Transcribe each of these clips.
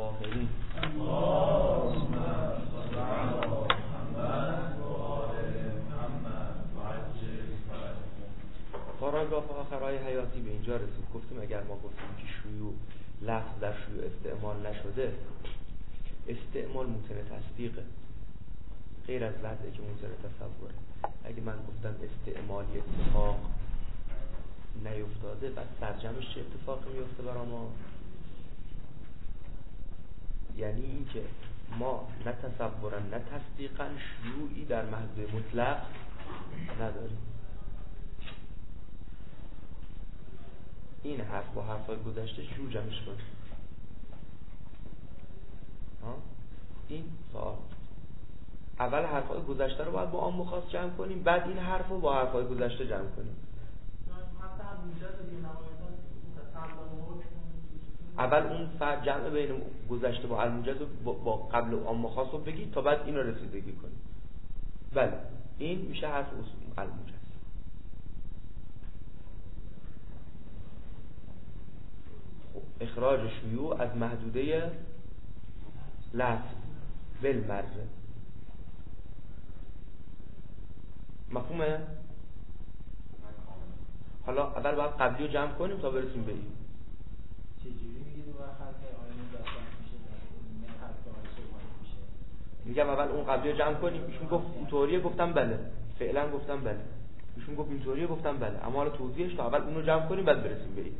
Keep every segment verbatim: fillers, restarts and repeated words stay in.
الطاهرین. اللهم صل علی محمد و آل محمد و عجل فرجهم. پاراگراف آخرای حیاتی به اینجا رسید. گفتیم اگر ما گفتیم که شیوع لفظ در شیوع استعمال نشده، استعمال ممکنه تصدیقه، غیر از وضعی که ممکنه تصوره. اگه من گفتم استعمالی اتفاق نیفتاده، بعد سرجمش چه اتفاقی میفته برای ما؟ یعنی این که ما نه تصورا نه تصدیقا شیوعی در محض مطلق نداریم. این حرف با حرفای گذشته شیوع جمعش کنیم. این سوال اول حرفای گذشته رو باید با عام و خاص جمع کنیم، بعد این حرف رو با حرفای گذشته جمع کنیم. اول اون فرق جمع بین گذشته با الموجز رو با قبل و عام و خاص رو بگید تا بعد این رو رسیدگی کنیم. بله این میشه حرف الموجز. خب اخراج شیوع از محدوده لفظ بالمره. مفهومه؟ حالا اول باید قبلی رو جمع کنیم تا برسیم به این. چجوری میگید اون وقت حرف آینه داستان میشه نه حرف آینه میشه؟ میگم اول اون قبلی رو جمع کنیم. ایشون گفت اینطوریه، گفتم بله. فعلا گفتم بله. ایشون گفت اینطوریه، گفتم بله. اما حالا توضیحش تا اول اون رو جمع کنیم بعد برسیم به این.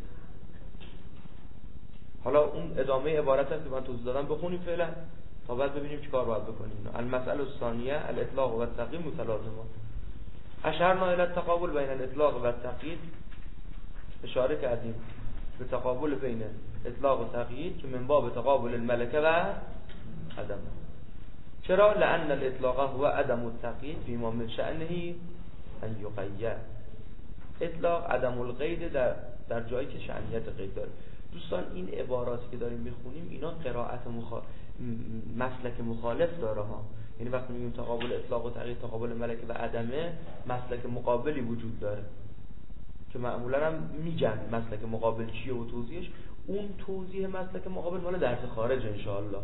حالا اون ادامه عبارت هست که من توضیح دادم بخونیم فعلا تا بعد ببینیم چیکار باید بکنیم. المسئله الثانیه الاطلاق و التقیید متلازمان. اشرنا الی التقابل بین الاطلاق و التقیید. اشاره کردیم به تقابل بین اطلاق و تقیید که من باب تقابل الملکه و عدم. چرا؟ لان الاطلاق هو عدم التقیید فيما من شأنه ان یقید. اطلاق عدم القید در در جایی که شأنیت قید داره. دوستان این عباراتی که داریم میخونیم اینا قرائت مخا... مسلک مخالف داره ها. یعنی وقتی میگیم تقابل اطلاق و تقیید تقابل ملکه و عدمه، مسلک مقابلی وجود داره که معمولا هم میگن مسلک مقابل چیه و توضیحش. اون توضیح مسلک مقابل مال درس خارج انشاءالله.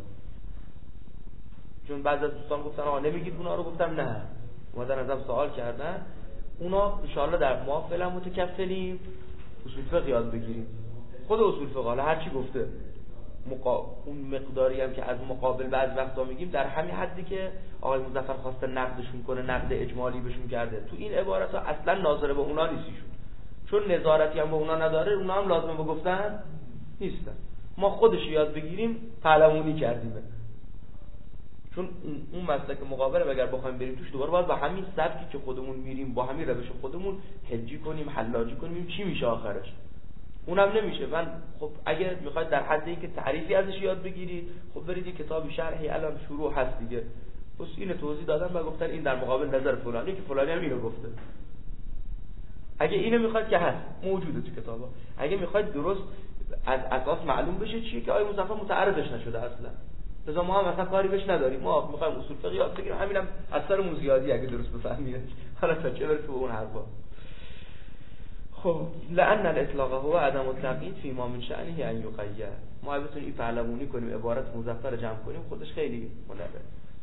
چون بعضی از دوستان گفتن آقا نمیگید اونا رو، گفتم نه، اومدن ازم سوال کردن. اونا انشاءالله در ما فعلا متکفلیم اصول فقه یاد بگیریم. خود اصول فقه حالا هر چی گفته مقا... اون مقداری هم که از مقابل بعض وقتا میگیم در همین حدی که آقای مظفر خواسته نقدشون کنه، نقد اجمالی بهشون کرده، تو این عبارت ها اصلا ناظر به اونا نیستیشون، چون نظارتی هم به اونا نداره، اونا هم لازمه به گفتن نیستن. ما خودش یاد بگیریم پهلوانی کردیم، چون اون مسلک مقابله اگر بخوایم بریم توش دوباره باید با همین سبکی که خودمون میریم با همین روش خودمون حجی کنیم، حلاجی کنیم، چی میشه آخرش؟ اونم نمیشه. من خب اگه میخواید در حد اینکه تعریفی ازش یاد بگیرید، خب برید یه کتابی شرحی الان شروع هست دیگه، بس اینو توضیح دادن و گفتن این در مقابل نظر فلانی که فلانی هم اینو گفته. اگه اینو میخواید که هست موجوده تو کتابا. اگه میخواید درست از اساس معلوم بشه چیه که آیه مصطفی متعرضش نشده اصلا، لذا ما هم مثلا کاری بهش نداریم. ما میخوایم اصول فقه یاد بگیریم، همینم اثرمون زیادی اگه درست بفهمید. حالا تا چه برسه به اون حرفا. خب لأن الاطلاق هو عدم التقیید فی ما من شأنه ان یقید. ما بتونیم این پهلوانی کنیم، عبارت مظفر جمع کنیم، خودش خیلی هنره.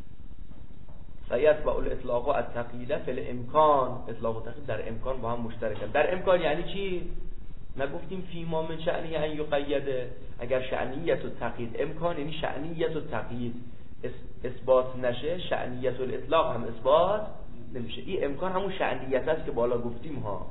سیتبع الاطلاق و التقیید فی الامکان. اطلاق و تقیید در امکان با هم مشترکن. در امکان یعنی چی؟ نگفتیم فی ما من شأنه ان یقید. اگر شأنیت و تقیید امکان یعنی شأنیت و تقیید اثبات نشه، شأنیت الاطلاق هم اثبات نمیشه. این امکان همون شأنیت است که بالا گفتیم ها.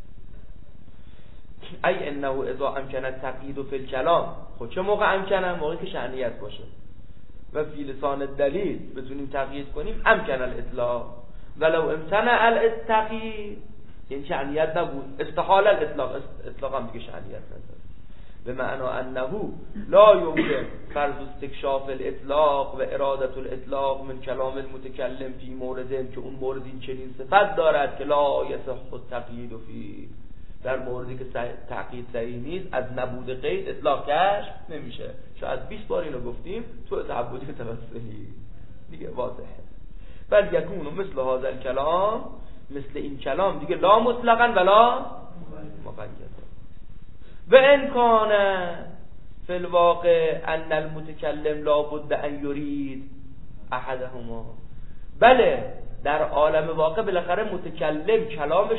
ای انه اذا امکن التقیید فی الکلام. خب چه موقع امکنه؟ موقعی که شأنیت باشه. و فی لسان الدلیل بتونیم تقیید کنیم امکن الاطلاق. ولو امتنع التقیید یعنی شأنیت نبود، استحال الاطلاق. اطلاق هم دیگه شأنیت نداره. به معنی انه لا یمکن فرض استکشاف الاطلاق و اراده الاطلاق من کلام المتکلم فی مورد که اون مورد این چنین صفت دارد که لا یصح التقیید فی. در موردی که تقیید صحیح نیست از نبود قید اطلاق کشف نمیشه. شاید بیست بار اینو گفتیم تو تعبدی توسلی دیگه واضحه. بل یکونو مثل هذا الکلام، مثل این کلام دیگه لا مطلقا ولا مقید. و امکانه فی الواقع ان المتکلم لابد ان یرید احدهما. بله در عالم واقع بالاخره متکلم کلامش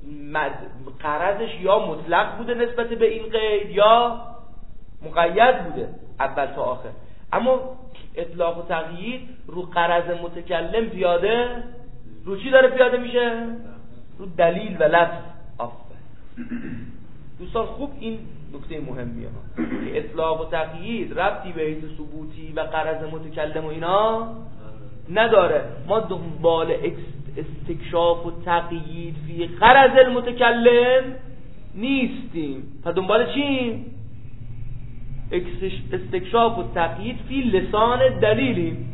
قرضش یا مطلق بوده نسبت به این قید یا مقید بوده اول تا آخر، اما اطلاق و تقیید رو قرض متکلم پیاده رو چی داره پیاده میشه؟ رو دلیل و لفظ. آفرین دوستان خوب این نکته مهمیه ها که اطلاق و تقیید ربطی به حیث ثبوتی و قرض متکلم و اینا نداره. ما دنبال استکشاف و تقیید فی قرض المتکلم نیستیم. پس دنبال چیم؟ استکشاف و تقیید فی لسان دلیلیم.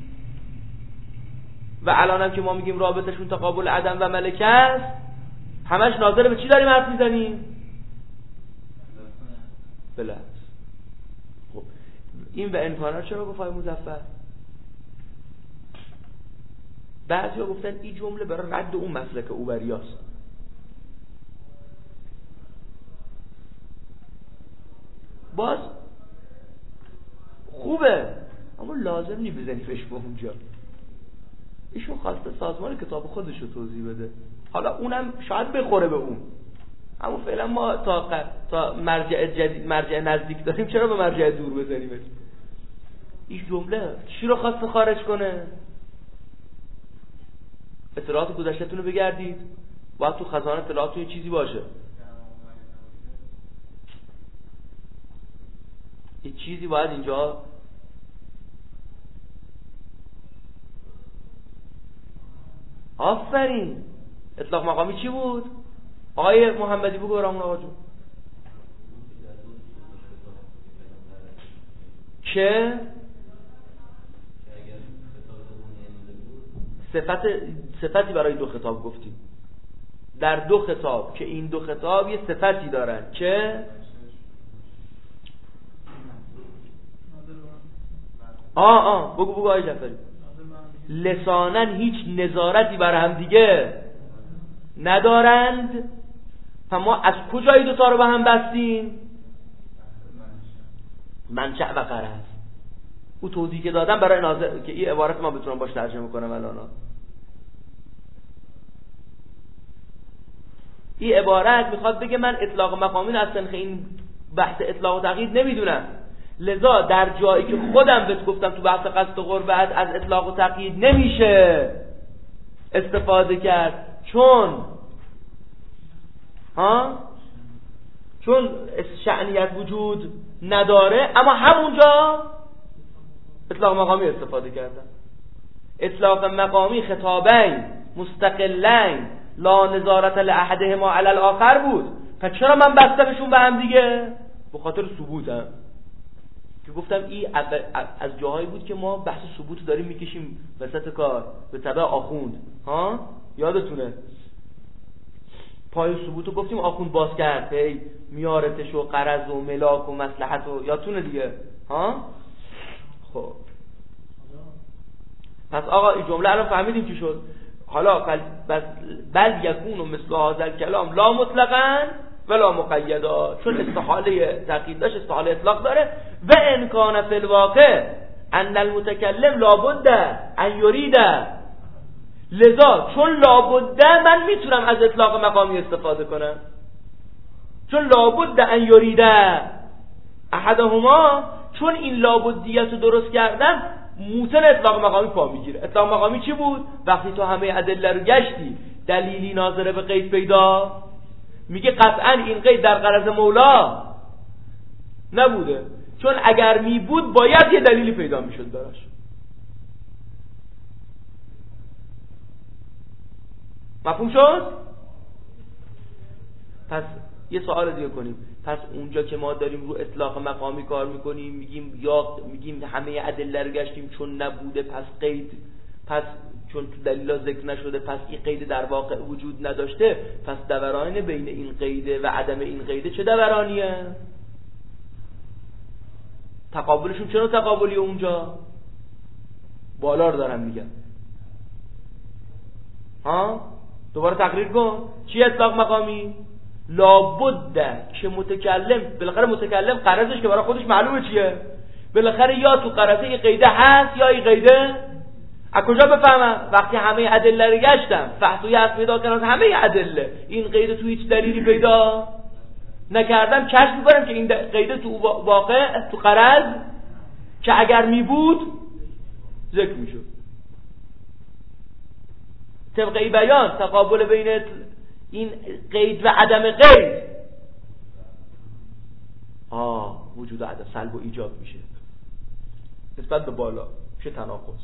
و الان هم که ما میگیم رابطشون تقابل عدم و ملکه است، همش ناظر به چی داریم حرف میزنیم؟ بله. خب این و انکارا چرا گفت های مظفر؟ بعضی ها گفتن این جمله برای رد اون مسلک اوبریاست. باز خوبه اما لازم نی بزنی فش به اونجا. ایشون خواسته سازمان کتاب خودش رو توضیح بده، حالا اونم شاید بخوره به اون، اما فعلا ما تا تا مرجع جدید مرجع نزدیک داریم، چرا به مرجع دور بزنیم؟ این جمله چی رو خواسته خارج کنه؟ اطلاعات گذشته‌تون رو بگردید، باید تو خزانه اطلاعاتتون یه چیزی باشه، یه چیزی باید اینجا آفرین. اطلاق مقامی چی بود؟ آقای محمدی بگو برامون آقا جون. که صفت صفتی برای دو خطاب گفتیم، در دو خطاب که این دو خطاب یه صفتی دارن که آه آه بگو بگو آقای جعفری. لسانن هیچ نظارتی بر هم دیگه ندارند. ما از کجای دوتا رو به هم بستیم؟ منشأ و غرض. او توضیح که دادم برای ناظر که این عبارت ما بتونم باش ترجمه کنم الان. این عبارت میخواد بگه من اطلاق مقامی از سنخ این بحث اطلاق و تقیید نمیدونم، لذا در جایی که خودم بهت گفتم تو بحث قصد و قربت از اطلاق و تقیید نمیشه استفاده کرد، چون ها چون شأنیت وجود نداره، اما همونجا اطلاق مقامی استفاده کردن. اطلاق مقامی خطابین مستقلین لا نظارت لاحدهما علی الاخر بود. پس چرا من بستمشون به هم دیگه؟ به خاطر ثبوتم که گفتم این از جاهایی بود که ما بحث ثبوت داریم میکشیم وسط کار به تبع آخوند. ها یادتونه پای ثبوتو گفتیم آخوند باز کرد هی میارتش و قرض و ملاک و مصلحت و یادتونه دیگه. ها خب پس آقا این جمله الان فهمیدیم چی شد. حالا بل, بل یکون و مثل هذا کلام لا مطلقاً ولا مقیدا، چون استحاله تقیید داشت استحاله اطلاق داره. و ان کان فی الواقع ان المتکلم لابد ان یرید، لذا چون لابد من میتونم از اطلاق مقامی استفاده کنم، چون لابد ان یرید احدهما، چون این لابدیت رو درست کردم موتن اطلاق مقامی پا میگیره. اطلاق مقامی چی بود؟ وقتی تو همه ادله رو گشتی دلیلی ناظره به قید پیدا میگه قطعا این قید در غرض مولا نبوده، چون اگر می بود باید یه دلیلی پیدا میشد براش. مفهوم شد؟ پس یه سوال دیگه کنیم. پس اونجا که ما داریم رو اطلاق مقامی کار میکنیم میگیم یا میگیم همه ادله رو گشتیم چون نبوده پس قید، پس چون تو دلیلا ذکر نشده پس این قید در واقع وجود نداشته، پس دوران بین این قیده و عدم این قیده چه دورانیه؟ تقابلشون چرا تقابلی اونجا؟ بالا رو دارم میگم. ها دوباره تقریر کن چی اطلاق مقامی؟ لابد که متکلم، بالاخره متکلم قرضش که برای خودش معلومه چیه، بالاخره یا تو قرضه یه قیده هست یا این قیده. از کجا بفهمم؟ وقتی همه ادله رو گشتم فحص از پیدا کردم همه ادله این قیده تو هیچ دلیلی پیدا نکردم، کشف می‌کنم که این قیده تو واقع تو قرض که اگر می بود ذکر میشد. طبقه بیان تقابل بین این قید و عدم قید آه وجود عدم سلب و ایجاب میشه نسبت به بالا، میشه تناقض.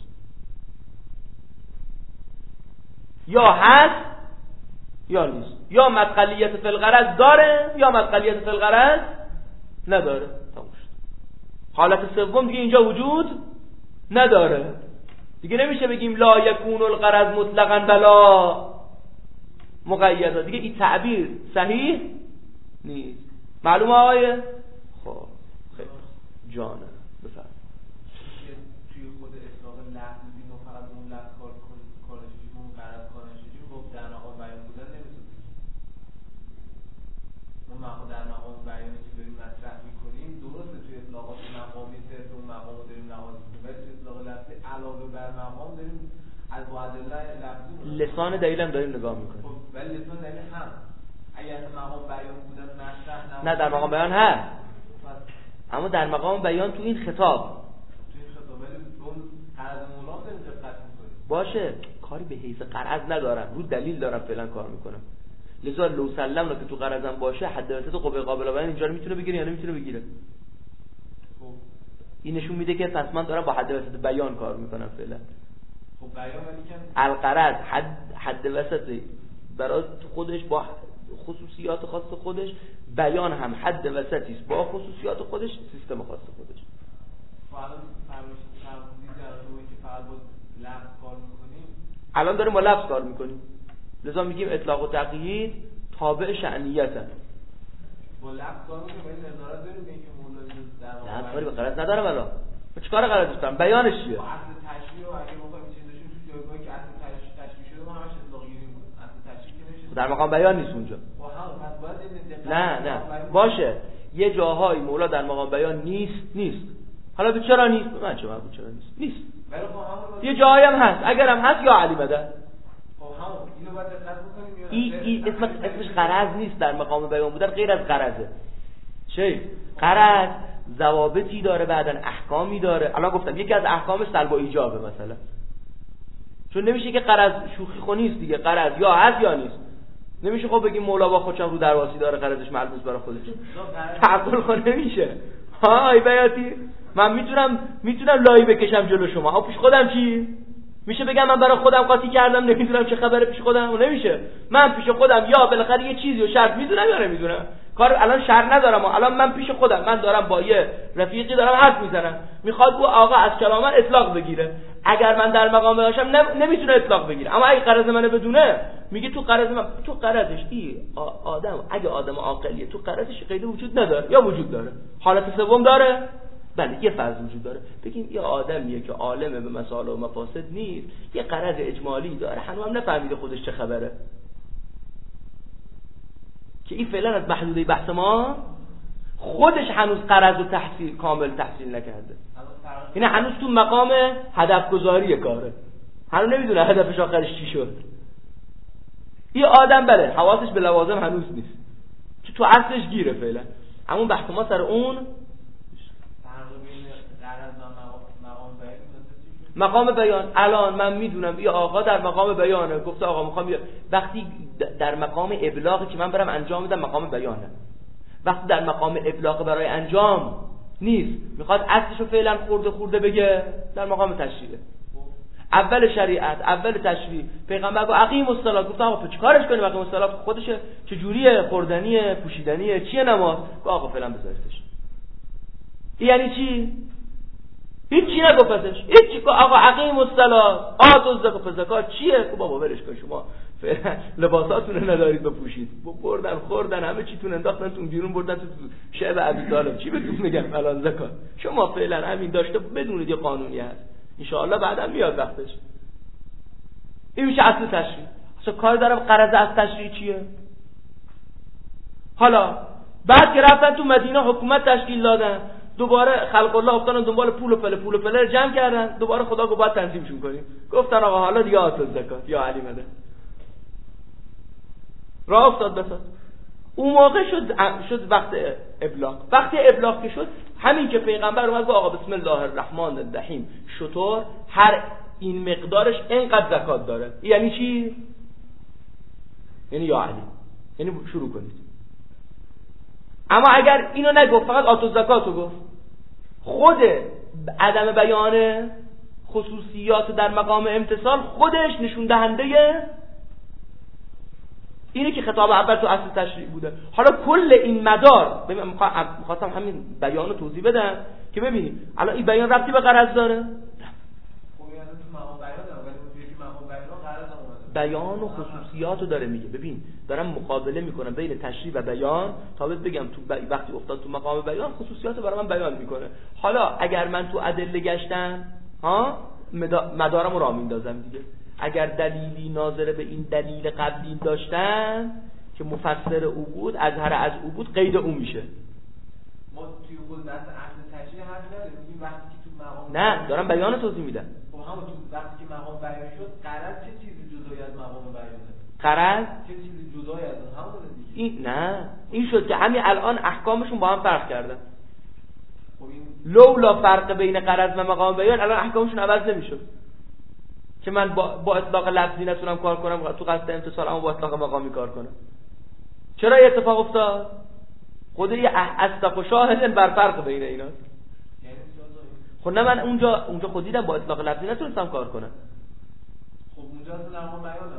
یا هست یا نیست، یا مدخلیت فی الغرض داره یا مدخلیت فی الغرض نداره. تموم شد. حالت سوم دیگه اینجا وجود نداره دیگه، نمیشه بگیم لا یکون الغرض مطلقاً بلا مقیدا، دیگه این تعبیر صحیح نیست. معلومه آیه؟ خب خیلی جانه بفرم توی خود اطلاق لفظ بیم و فقط اون لفظ کار کارشیم اون غرض کارشیم گفت در مقام بیان بودن نمیتونیم اون مقام در مقام بیانی که بریم مطرح میکنیم درسته توی اطلاقات مقامی صرف اون مقام رو داریم نماز میکنیم، ولی توی اطلاق لفظی علاوه بر مقام داریم از معادله لفظی لسان دلیلم داریم نگاه میکنیم. خب ولی لسان دلیل هم اگر مقام بیان بودن مطرح نه در مقام بیان هست، اما در مقام بیان تو این خطاب تو این خطاب ولی اون قرض مولا داریم دقت میکنیم باشه، کاری به حیث قرض ندارم، رو دلیل دارم فعلا کار میکنم. لذا لو سلم رو که تو قرضم باشه حد وسط قوه قابل بیان اینجا رو میتونه بگیره یا نمیتونه بگیره. خب این نشون میده که پس من دارم با حد وسط بیان کار میکنم فعلا. خب بیان ولی که القرض حد حد وسط برای خودش با خصوصیات خاص خودش، بیان هم حد وسطی است با خصوصیات خودش، سیستم خاص خودش. فعلا فرمایش فرمودی در روی که فقط با لفظ کار میکنیم، الان داریم با لفظ کار میکنیم، لذا میگیم اطلاق و تقیید تابع شأنیتن. با لفظ کار میکنیم ولی نظارت داریم به اینکه مولا در نه کاری به قرض ندارم. الان چیکار قرض دارم؟ بیانش چیه؟ با اصل تشریح و اگه بخوایم چیز داشتیم تو جایگاهی که اصل تشریح تشریح شده ما همش اطلاق گیری میکنیم، اصل تشریح که نمیشه در مقام بیان نیست اونجا. نه نه باشه، یه جاهای مولا در مقام بیان نیست نیست حالا تو چرا نیست؟ من چه مربوط چرا نیست؟ نیست. یه جاهایی هم هست، اگر هم هست یا علی مدد. خب همون اینو باید دقت بکنیم یا این این اسمش اسمش قرض نیست، در مقام بیان بودن غیر از قرضه. چه؟ قرض ضوابطی داره، بعدن احکامی داره. الان گفتم یکی از احکامش سلب و ایجابه مثلا، چون نمیشه که قرض شوخی خو نیست دیگه، قرض یا هست یا نیست. نمیشه خب بگیم مولا با خودشم رو درواسی داره قرضش ملموس برای خودش، تعقل خود نمیشه. های بیاتی من میتونم میتونم لایی بکشم جلو شما، ها پیش خودم چی میشه بگم من برای خودم قاطی کردم نمیدونم چه خبره پیش خودم؟ و نمیشه. من پیش خودم یا بالاخره یه چیزی رو شرط میدونم یا نمیدونم، کار الان شرط ندارم. الان من پیش خودم من دارم با یه رفیقی دارم حرف میزنم، میخواد او آقا از کلام من اطلاق بگیره. اگر من در مقام باشم نمیتونه اطلاق بگیره، اما اگه قرض منو بدونه میگه تو قرض من تو قرضش ای آدم اگه آدم عاقلیه تو قرضش قید وجود نداره یا وجود داره. حالت سوم داره؟ بله یه فرض وجود داره. بگیم یه آدمیه که عالمه به مسائل و مفاسد نیست، یه قرض اجمالی داره، هنوز هم نفهمیده خودش چه خبره، که این فعلا از محدوده بحث ما خودش هنوز قرض و تحصیل کامل تحصیل نکرده، یعنی هنوز تو مقام هدف گذاری کاره، هنوز نمیدونه هدفش آخرش چی شد. این آدم بله حواسش به لوازم هنوز نیست، تو تو اصلش گیره فعلا، اما بحث ما سر اون مقام بیان. الان من میدونم یه آقا در مقام بیانه، گفته آقا میخوام وقتی در مقام ابلاغی که من برم انجام میدم مقام بیانه، وقتی در مقام ابلاغ برای انجام نیست میخواد اصلشو فعلا خورده خورده بگه، در مقام تشریعه. اول شریعت اول تشریع پیغمبر گفت اقیم الصلاه، گفت آقا چیکارش کنیم اقیم الصلاه خودش چه جوریه، خوردنیه پوشیدنیه چیه نماز؟ گفت آقا فعلا بذارتش. یعنی چی؟ هیچی نگفتش، هیچی که آقا اقیم الصلاه آتوا الزکات، زکات چیه؟ خب بابا ولش کن، شما لباساتون رو ندارید بپوشید، بردن خوردن همه چیتون انداختن تو بیرون بردن تو شعب ابی طالب، چی بهتون میگم الان زکات؟ شما فعلا همین داشته بدونید یه قانونی هست، ان شاء الله بعدا میاد وقتش. این میشه اصل تشریع. اصلا کار دارم قرض از تشریع چیه؟ حالا بعد که رفتن تو مدینه حکومت تشکیل دادن، دوباره خلق الله افتادن دنبال پول و پله پول و پله رو جمع کردن، دوباره خدا گفت باید تنظیمشون کنیم. گفتن آقا حالا دیگه آتو زکات یا علی مده راه افتاد بساز. اون موقع شد شد وقت ابلاغ. وقتی ابلاغ که شد، همین که پیغمبر اومد گفت آقا بسم الله الرحمن الرحیم شطور هر این مقدارش اینقدر زکات داره. یعنی چی؟ یعنی یا علی، یعنی شروع کنید. اما اگر اینو نگفت، فقط آتو زکاتو گفت، خود عدم بیان خصوصیات در مقام امتصال خودش نشون دهنده اینه که خطاب اول تو اصل تشریع بوده. حالا کل این مدار، ببین می‌خواستم همین بیان رو توضیح بدم که ببینید الان این بیان ربطی به غرض داره؟ بیان و خصوصیات رو داره میگه. ببین دارم مقابله میکنم بین تشریع و بیان تا بهت بگم تو ب... وقتی افتاد تو مقام بیان خصوصیات رو برای من بیان میکنه. حالا اگر من تو ادله گشتم ها مدارم رو راه میندازم دیگه. اگر دلیلی ناظر به این دلیل قبلی داشتن که مفسر او بود، اظهر از او بود، قید او میشه. ما توی خود دست اصل تشریع حرف نداریم. وقتی که تو مقام نه دارم بیان توضیح میدم. خب همون تو وقتی که مقام بیان شد، غرض چه چیزی جدای از مقام بیانه؟ غرض چه چیزی جدای از اون همونه دیگه. این نه این شد که همین الان احکامشون با هم فرق کردن. خب این لولا فرق بین غرض و مقام بیان الان احکامشون عوض نمیشد. که من با, با اطلاق لفظی نتونم کار کنم تو قصد امتصال، اما با اطلاق مقامی کار کنم. چرا این اتفاق افتاد؟ خود یه اصدق و شاهدن بر فرق بین اینا. خب نه من اونجا اونجا خود دیدم با اطلاق لفظی نتونستم کار کنم. خب اونجا اصلا مقام بیانه.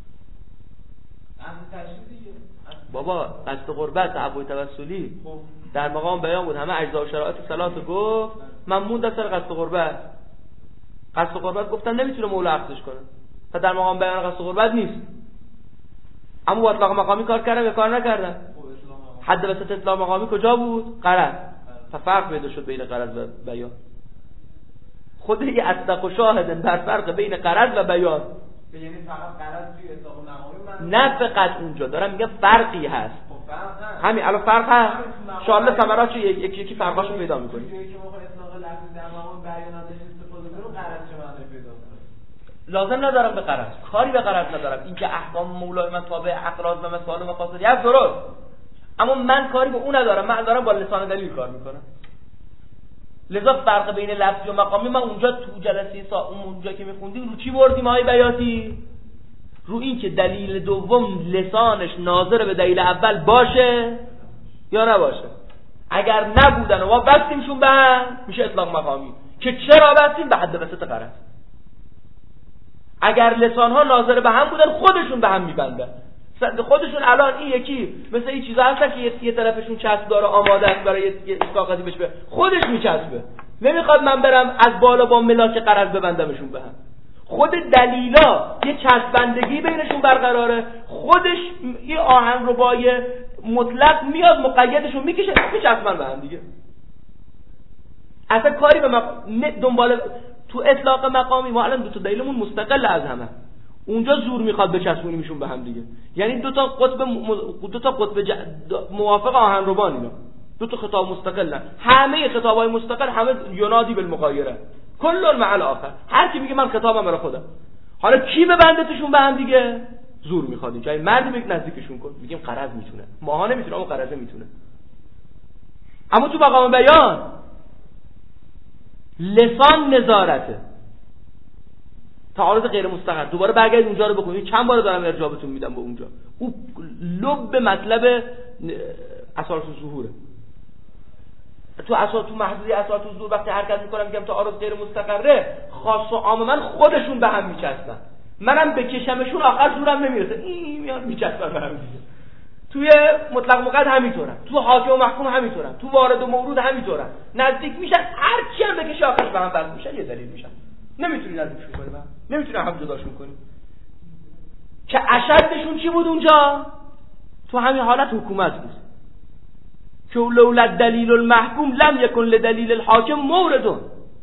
اصل تشریع دیگه. بابا قصد قربت تعبد توسلی در مقام بیان بود، همه اجزا و شرایط صلات گفت، من موندم سر قصد قربت. قصد قربت گفتن نمیتونه مولا عقدش کنه، تا در مقام بیان قصد قربت نیست. اما با اطلاق مقامی کار کردم یا کار نکردم؟ حد وسط اطلاق مقامی کجا بود؟ غرض. ففرق پیدا شد بین غرض و بیان. خود یه اصدق و شاهدن بر فرق بین غرض و بیان. یعنی فقط غرض توی اطلاق مقامی من نه فقط اونجا دارم میگم فرقی هست. خب فرق هست. همین الان فرق هست. ان شاء الله ثمراتش یکی یکی فرقاشو پیدا می‌کنی. که ما اطلاق لفظی در مقام بیان ازش استفاده کنیم، غرض چه معنی پیدا کنه؟ لازم ندارم به غرض، کاری به غرض ندارم. این که احکام مولای من تابع اقراض و مسائل و مقاصدی هست درست، اما من کاری به اون ندارم. من دارم با لسان دلیل کار میکنم. لذا فرق بین لفظی و مقامی من اونجا تو جلسه سا اونجا که میخوندیم رو چی بردیم های بیاتی؟ رو این که دلیل دوم لسانش ناظر به دلیل اول باشه یا نباشه. اگر نبودن و ما بستیمشون به هم میشه اطلاق مقامی. که چرا بستیم؟ به حد وسط غرض. اگر لسانها ناظر به هم بودن خودشون به هم میبندن. خودشون الان این یکی مثل این چیزا هستن که یه طرفشون چسب داره آماده است برای یه اسقاطی بشه، خودش میچسبه. نمیخواد من برم از بالا با ملاک غرض ببندمشون به هم. خود دلیلا یه چسبندگی بینشون برقراره. خودش این آهن ربای مطلق میاد مقیدشون میکشه میچسبن به هم دیگه. اصلا کاری به مق... دنبال تو اطلاق مقامی ما الان دو تا دلیلمون مستقل از همه. اونجا زور میخواد بچسبونیمشون به هم دیگه. یعنی دو تا قطب م... دو تا قطب ج... موافق آهن ربان اینا. دو تا خطاب مستقلن. همه خطابای مستقل همه ینادی بالمغایره. کل مع الاخر. هر کی میگه من خطابم برای خودم. حالا کی ببندتشون به هم دیگه؟ زور میخواد. اینجا مردی میگه نزدیکشون کن. میگیم غرض میتونه. ماها نمیتونه اما غرض میتونه. اما تو مقام بیان لسان نظارته. تعارض غیر مستقر. دوباره برگردید اونجا رو بکنید. چند بار دارم ارجاع بهتون میدم به اونجا. او لب مطلب اساس الظهوره. تو اساس تو محدودی اساس الظهور وقتی حرکت میکنم میگم تعارض غیر مستقره، خاص و عام من خودشون به هم میچسبن. منم بکشمشون آخر زورم نمیرسه. این میاد میچسبن به هم دیگه. توی مطلق مقید همینطورن، تو حاکم و محکوم همینطورن، تو وارد و مورود همینطورن. نزدیک میشن هر چی هم بکشه آخرش به هم وصل میشن. یه دلیل میشن. نمیتونی نزدیکشون کنی، نمیتونی هم جداشون کنی. که اشدشون چی بود اونجا؟ تو همین حالت حکومت بود. که لولا دلیل المحکوم لم یکن لدلیل الحاکم موردون.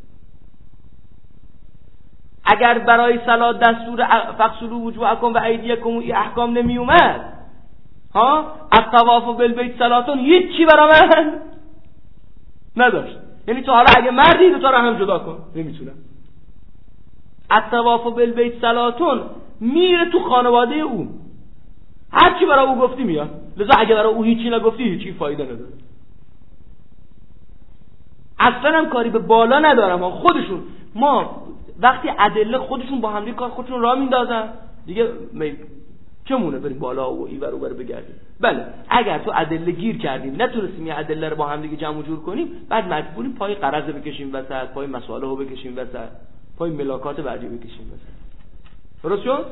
اگر برای صلات دستور فقصلوا وجوهکم و ایدیکم این احکام نمی اومد، ها الطواف بالبیت صلاتون هیچی برا من نداشت. یعنی تو حالا اگه مردی دو تا رو هم جدا کن نمیتونم. الطواف بالبیت صلاتون میره تو خانواده او، هر چی برای او گفتی میاد. لذا اگه برای او هیچی نگفتی هیچی فایده نداره. اصلا هم کاری به بالا ندارم. خودشون ما وقتی ادله خودشون با همدیگه کار خودشون راه میندازن دیگه می چمونه بریم بالا و اینور اونور بگردیم. بله اگر تو ادله گیر کردیم نتونستیم یه ادله رو با همدیگه جمع جور کنیم بعد مجبوریم پای قرض بکشیم وسط، پای مسائل رو بکشیم وسط، پای ملاکات بعدی بکشیم وسط. درست شد؟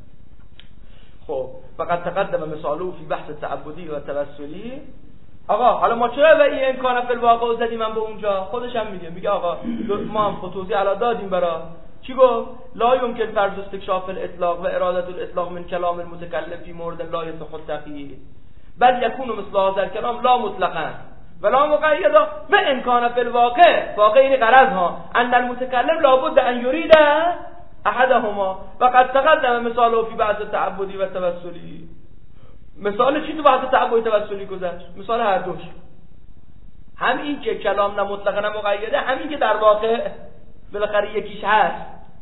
خب فقط تقدم مثاله فی بحث تعبدی و توسلی. آقا حالا ما چرا به این امکان فی الواقع زدیم من به اونجا؟ خودش هم میگه میگه آقا ما هم توضیح علا دادیم برا چی گفت؟ لا یمکن فرض استکشاف الاطلاق و اراده الاطلاق من کلام المتکلم فی مورد لا یصح التقیید بل یکون مثل هذا الكلام لا مطلقا ولا مقیدا و امکان فی الواقع واقع این غرض ها ان المتکلم لابد ان یرید احدهما و قد تقدم مثاله فی بحث تعبدی و توسلی. مثال چی تو بحث تعبدی توسلی گذشت؟ مثال هر دوش، هم این که کلام نه مطلقا نه مقیده، همین که در واقع بالاخره یکیش هست.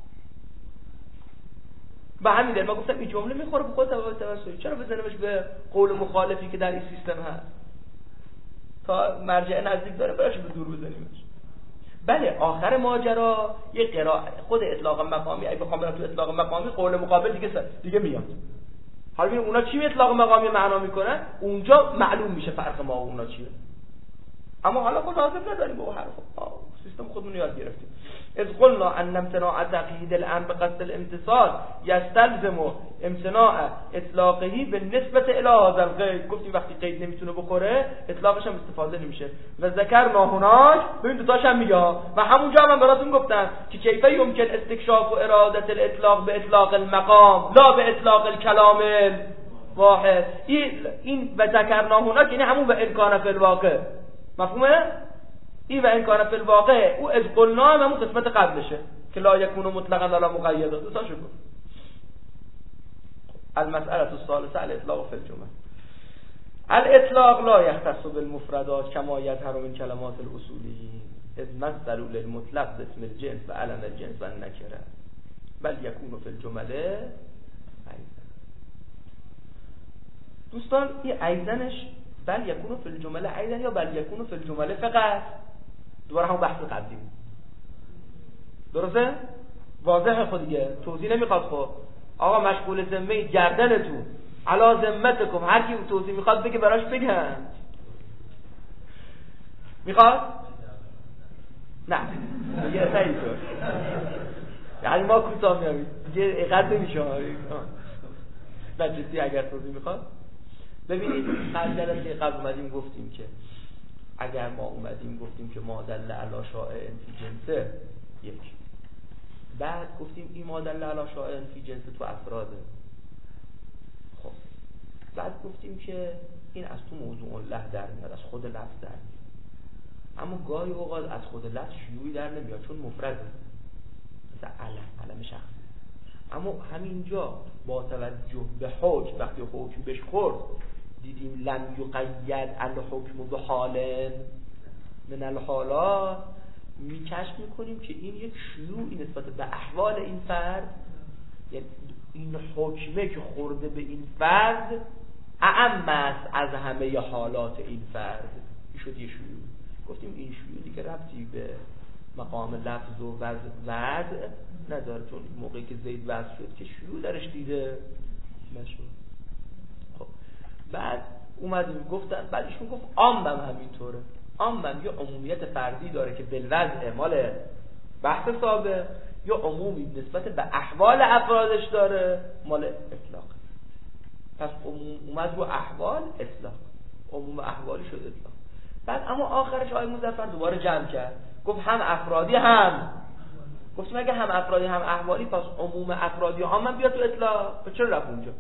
به همین دلیل ما گفتم این جمله میخوره به خود تعبدی توسلی، چرا بزنیمش به قول مخالفی که در این سیستم هست تا مرجع نزدیک داره براش به دور بزنیمش. بله آخر ماجرا یه قرائت خود اطلاق مقامی، اگه بخوام برم تو اطلاق مقامی قول مقابل دیگه دیگه میاد. حالا ببین اونا چی اطلاق مقامی معنا میکنن اونجا معلوم میشه فرق ما و اونا چیه. اما حالا خود حاضر نداریم با حرف سیستم خودمون یاد گرفتیم. از قلنا ان امتناع تقیید الامر بقصد الامتصال یستلزم امتناع اطلاقه به نسبت الی هذا القید. گفتیم وقتی قید نمیتونه بخوره اطلاقش هم استفاده نمیشه. و ذکرنا هناک ببین دو تاش هم میگه و همونجا هم براتون گفتم که کیفه یمکن استکشاف و اراده الاطلاق به اطلاق المقام لا به اطلاق الکلام واحد. این این و ذکرنا هناک یعنی همون به امکان فی الواقع. مفهومه؟ این و امکان فی الواقع او از قلنا هم همون قسمت قبلشه که لا یکون مطلقا ولا مقیدا. دو تاشو گفت. المسألة الثالثة الاطلاق فی الجمل. الاطلاق لا يختص بالمفردات كما يظهر من كلمات الاصوليين اذ مثل للمطلق باسم الجنس و علم الجنس و النکره بل يكون في الجمله ایضا. دوستان این ایضاش بل یکونو فی الجمله ایضا یا بل یکونو فی الجمله فقط دوباره همون بحث قبلی درسته؟ واضحه خود دیگه توضیح نمیخواد. خب آقا مشغول ذمه گردنتون علا ذمتکم هر کی توضیح میخواد بگه براش بگم. میخواد؟ نه دیگه سعی کن یعنی ما کوتاه میامید دیگه اقدر نمیشه. نه جدی اگر توضیح میخواد ببینید قبل جلسه قبل اومدیم گفتیم که اگر ما اومدیم گفتیم که ما دل علی شائع فی جنسه یک، بعد گفتیم این ما دل علی شائع فی جنسه تو افراده. خب بعد گفتیم که این از تو موضوع الله در میاد، از خود لفظ در میاد. اما گاهی اوقات از خود لفظ شیوعی در نمیاد چون مفرده، مثلا علم علم شخصی. اما همینجا با توجه به حکم وقتی حکم بهش خورد دیدیم لم یقید الحکم بحال من الحالات، میکشف میکنیم که این یک شیوعی نسبت به احوال این فرد، یعنی این حکمه که خورده به این فرد اعم است از همه حالات این فرد. این شد یه شیوع. گفتیم این شیوع دیگه ربطی به مقام لفظ و وضع نداره چون موقعی که زید وضع شد که شیوع درش دیده نشد. خب بعد اومدیم گفتن بعد ایشون گفت عامم همینطوره. عامم یه عمومیت فردی داره که بالوضع مال بحث ثابت، یا عمومی نسبت به احوال افرادش داره مال اطلاق. پس عموم اومد رو احوال اطلاق، عموم احوالی شد اطلاق. بعد اما آخرش آقای مظفر دوباره جمع کرد گفت هم افرادی هم گفتیم اگه هم افرادی هم احوالی پس عموم افرادی هم من بیاد تو اطلاق. پس چرا رفت اونجا؟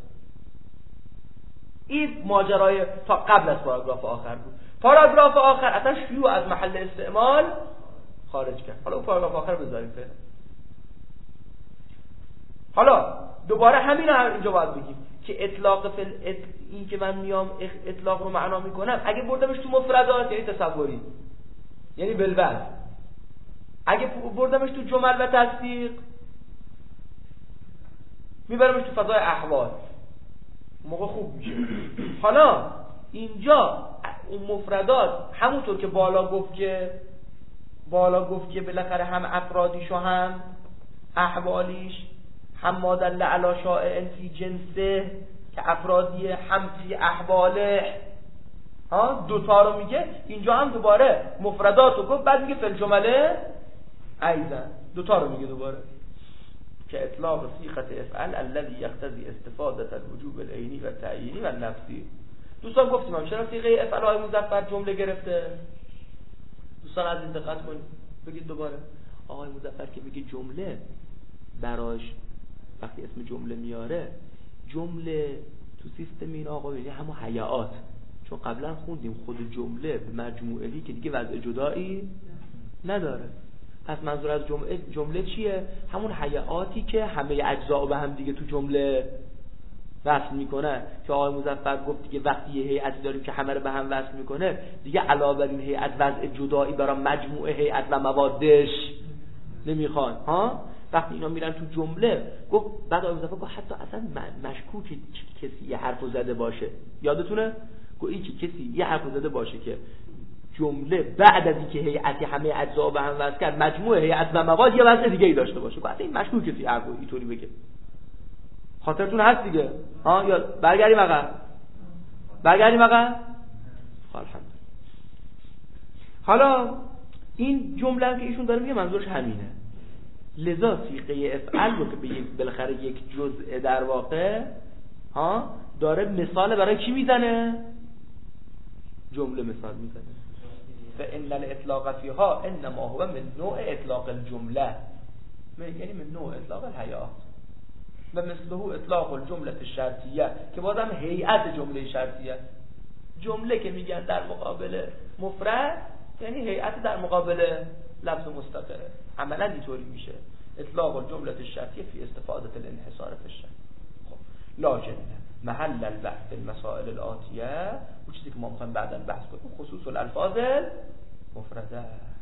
این ماجرای تا قبل از پاراگراف آخر بود. پاراگراف آخر اصلا شیوع از محل استعمال خارج کرد. حالا اون پاراگراف آخر بذاریم فعلا. حالا دوباره همین رو اینجا باید بگیم که اطلاق فل ات... این که من میام اطلاق رو معنا میکنم اگه بردمش تو مفردات یعنی تصوری یعنی بالبد، اگه بردمش تو جمل و تصدیق میبرمش تو فضای احوال، موقع خوب میشه. حالا اینجا اون مفردات همونطور که بالا گفت که بالا گفت که بالاخره هم افرادیش و هم احوالیش هم مادل علی شائع فی جنسه که افرادی هم فی احواله، ها دوتا رو میگه. اینجا هم دوباره مفردات رو گفت، بعد میگه فی الجمله ایضا دوتا رو میگه دوباره که اطلاق صیغه افعل الذي يقتضي استفاده الوجوب العینی و تعیینی و نفسی. دوستان گفتیم هم چرا صیغه افعل های مظفر جمله گرفته؟ دوستان از این دقت کنید، بگید دوباره. آقای مظفر که میگه جمله براش وقتی اسم جمله میاره، جمله تو سیستم این آقا یعنی همون حیات، چون قبلا خوندیم خود جمله به مجموعه‌ای که دیگه وضع جدایی نداره. پس منظور از جمله جمله چیه؟ همون حیاتی که همه اجزا به هم دیگه تو جمله وصل میکنه، که آقای مظفر گفت دیگه وقتی یه هیئتی داریم که همه رو به هم وصل میکنه دیگه علاوه بر این هیئت وضع جدایی برای مجموعه هیئت و موادش نمیخوان. ها وقتی اینا میرن تو جمله، گفت بعد آقای مظفر گفت حتی اصلا مشکوک کسی یه حرفو زده باشه، یادتونه؟ گفت این که کسی یه حرفو زده باشه که جمله بعد از اینکه هیئتی همه اجزا به هم وصل کرد مجموعه هیئت و مواد یه وضع دیگه ای داشته باشه، گفت اصلا این مشکوکه کسی حرفو اینطوری بگه. خاطرتون هست دیگه؟ ها یا برگردیم عقب؟ برگردیم عقب؟ الحمدلله. حالا این جمله که ایشون داره میگه منظورش همینه. لذا صیغه افعل رو که به یک بالاخره یک جزء در واقع ها داره مثال برای کی میزنه؟ جمله مثال میزنه. فإن الاطلاق فيها انما هو من نوع اطلاق الجمله، یعنی من نوع اطلاق الحیات. و مثله اطلاق الجمله الشرطیه که بازم هیئت جمله شرطیه. جمله که میگن در مقابل مفرد یعنی هیئت در مقابل لفظ مستقره. عملا اینطوری میشه اطلاق الجمله الشرطیه فی استفاده الانحصار فی الشرط. خب لاجن محل البحث المسائل الآتیه، اون چیزی که ما میخوایم بعداً بحث کنیم خصوص الالفاظ مفرده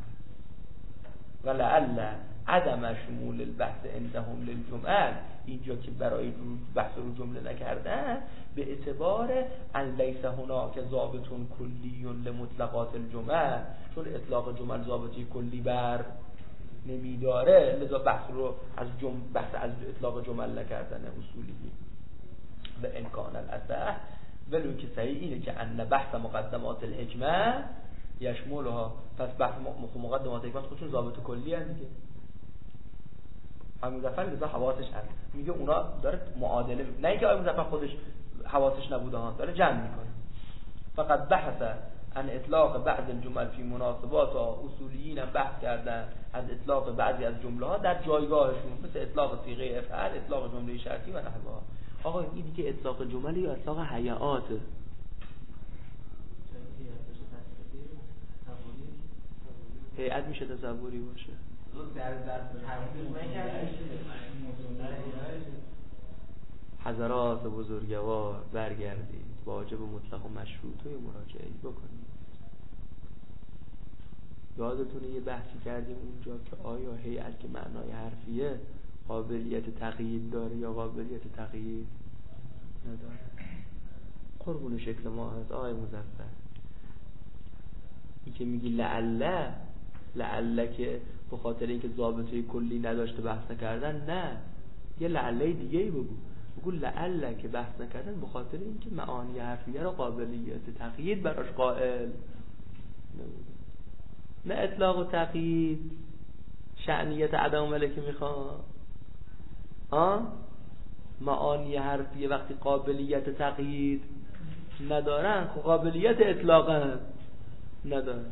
و لعل عدم شمول البحث عندهم للجمل، اینجا که برای بحث رو جمله نکردن به اعتبار ان لیس هناک ضابط کلی لمطلقات الجمل، چون اطلاق جمل ضابطی کلی بر نمیداره، لذا بحث رو از جمل بحث از اطلاق جمل نکردن اصولی. و امکان الاصح ولو که صحیح اینه که ان بحث مقدمات الحکمه یشملها، پس بحث مقدمات حکمت خودشون ضابط کلی هست دیگه. آقای مظفر لذا حواسش هست، میگه اونا داره معادله، نه اینکه آقای مظفر خودش حواسش نبوده ها، داره جمع میکنه. فقط بحث ان اطلاق بعض الجمل فی مناسبات ها، اصولیین هم بحث کردن از اطلاق بعضی از جمله ها در جایگاهشون، مثل اطلاق صیغه افعل، اطلاق جمله شرطی و نحوها. آقا این دیگه اطلاق جمله یا اطلاق حیات؟ هیئت میشه تصوری باشه. حضرات بزرگوار برگردید، واجب مطلق و مشروط رو مراجعه بکنید. یادتونه یه بحثی کردیم اونجا که آیا هیئت که معنای حرفیه قابلیت تقیید داره یا قابلیت تقیید نداره؟ قربون شکل ما هست آقای مظفر. این که میگی لعله لعله که به خاطر اینکه ضابطه کلی نداشته بحث نکردن، نه یه لعله دیگه ای بگو، بگو لعله که بحث نکردن به خاطر اینکه معانی حرفیه رو قابلیت تقیید براش قائل نبود. نه اطلاق و تقیید شأنیت عدم ملکه میخواد. ها معانی حرفیه وقتی قابلیت تقیید ندارن خب قابلیت اطلاق ندارن.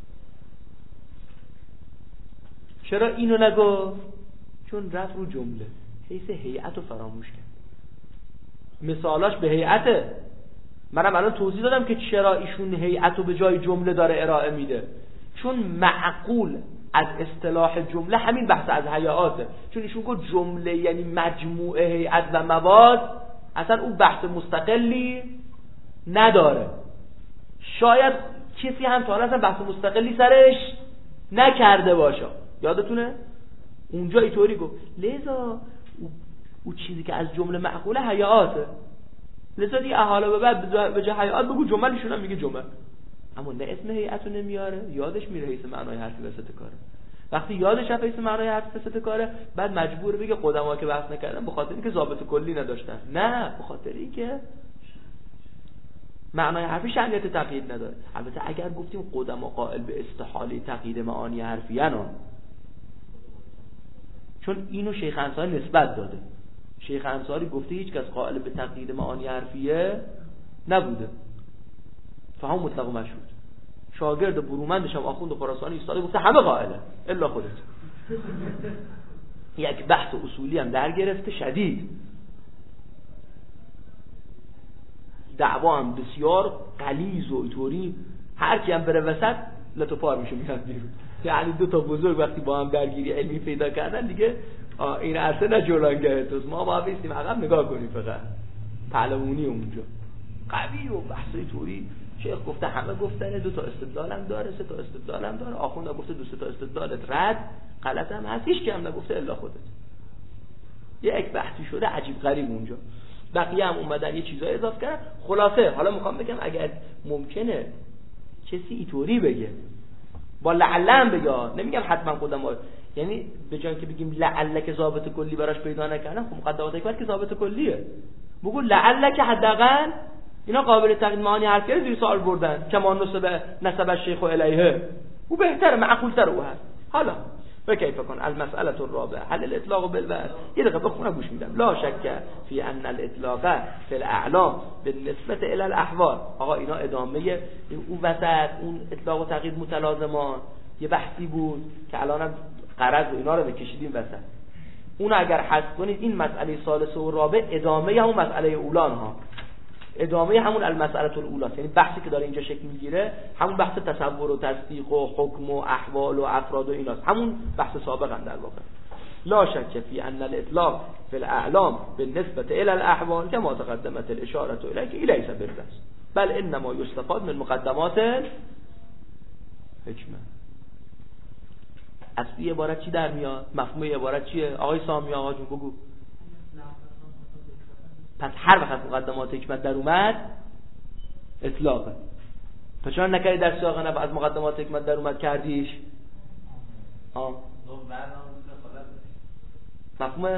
چرا اینو نگفت؟ چون رفت رو جمله، حیث هیئت رو فراموش کرد. مثالاش به هیئته. منم الان توضیح دادم که چرا ایشون هیئت رو به جای جمله داره ارائه میده، چون معقول از اصطلاح جمله همین بحث از هیئاته. چون ایشون گفت جمله یعنی مجموعه هیئت و مواد اصلا اون بحث مستقلی نداره. شاید کسی هم تا حالا اصلا بحث مستقلی سرش نکرده باشه. یادتونه اونجا اینطوری گفت لذا او چیزی که از جمله معقوله حیاته، لذا دیگه حالا به بعد به جای حیات بگو جملشون هم میگه جمل، اما نه اسم هیئتو نمیاره، یادش میره حیث معنای حرفی وسط کاره. وقتی یادش رفت حیث معنای حرفی وسط کاره، بعد مجبور بگه قدما که بحث نکردن به خاطر اینکه ضابط کلی نداشتن، نه به خاطر اینکه معنای حرفی شأنیت تقیید نداره. البته اگر گفتیم قدما قائل به استحاله تقیید معانی حرفیه نه، چون اینو شیخ انصاری نسبت داده. شیخ انصاری گفته هیچ کس قائل به تقیید معانی حرفیه نبوده، فهم مطلق و مشهود. شاگرد برومندش هم آخوند خراسانی ایستاده گفته همه قائله الا خودت. یک بحث اصولی هم در گرفته شدید، دعوا هم بسیار غلیظ و اینطوری، هر کی هم بره وسط لتو پار میشه میاد بیرون. یعنی دو تا بزرگ وقتی با هم درگیری علمی پیدا کردن دیگه این عرصه نه جولانگه توست، ما با بیستیم عقب نگاه کنیم، فقط پهلوانی اونجا قوی و بحثی طوری. شیخ گفته همه گفتنه، دو تا استدلال هم داره، سه تا استدلال هم داره. آخوند گفته دو سه تا استدلالت رد غلط هم هست، هیچ کی هم نگفته الا خودت. یک بحثی شده عجیب غریب اونجا. بقیه هم اومدن یه چیزای اضافه کردن. خلاصه حالا میخوام بگم اگر ممکنه کسی اینطوری بگه با لعلم بگه، نمیگم حتما خودم، یعنی به جای که بگیم لعل که ضابط کلی براش پیدا نکردن، خب مقدمات حکمت که ضابط کلیه، بگو لعل که حداقل اینا قابل تقیید معانی حرفی رو زیر سوال بردن کما نسب نسب الشیخ الیه، او بهتره معقول‌تر او هست. حالا و کیف کن المسأله الرابعه هل الاطلاق بالوعد. یه دقیقه بخونم گوش میدم. لا شک فی ان الاطلاق فی الاعلام بالنسبه الی الاحوال. آقا اینا ادامه اون وسط اون اطلاق و تقیید متلازمان یه بحثی بود که الانم غرض و اینا رو بکشیدیم وسط. اون اگر حذف کنید این مسئله ثالثه و رابع ادامه همون مسئله اولان ها، ادامه همون المسأله الاولی، یعنی بحثی که داره اینجا شکل میگیره همون بحث تصور و تصدیق و حکم و احوال و افراد و ایناست، همون بحث سابق هم در واقع. لا شک فی ان الاطلاق فی الاعلام بالنسبه الى الاحوال كما تقدمت الاشاره الیه که ليس بالبس بل انما یستفاد من مقدمات حکمه. اصلی عبارت چی در میاد؟ مفهوم عبارت چیه؟ آقای سامی آقا جون بگو. پس هر وقت مقدمات حکمت در اومد اطلاقه. پس چرا نکردی در سیاق نفع از مقدمات حکمت در اومد کردیش؟ ها مفهومه؟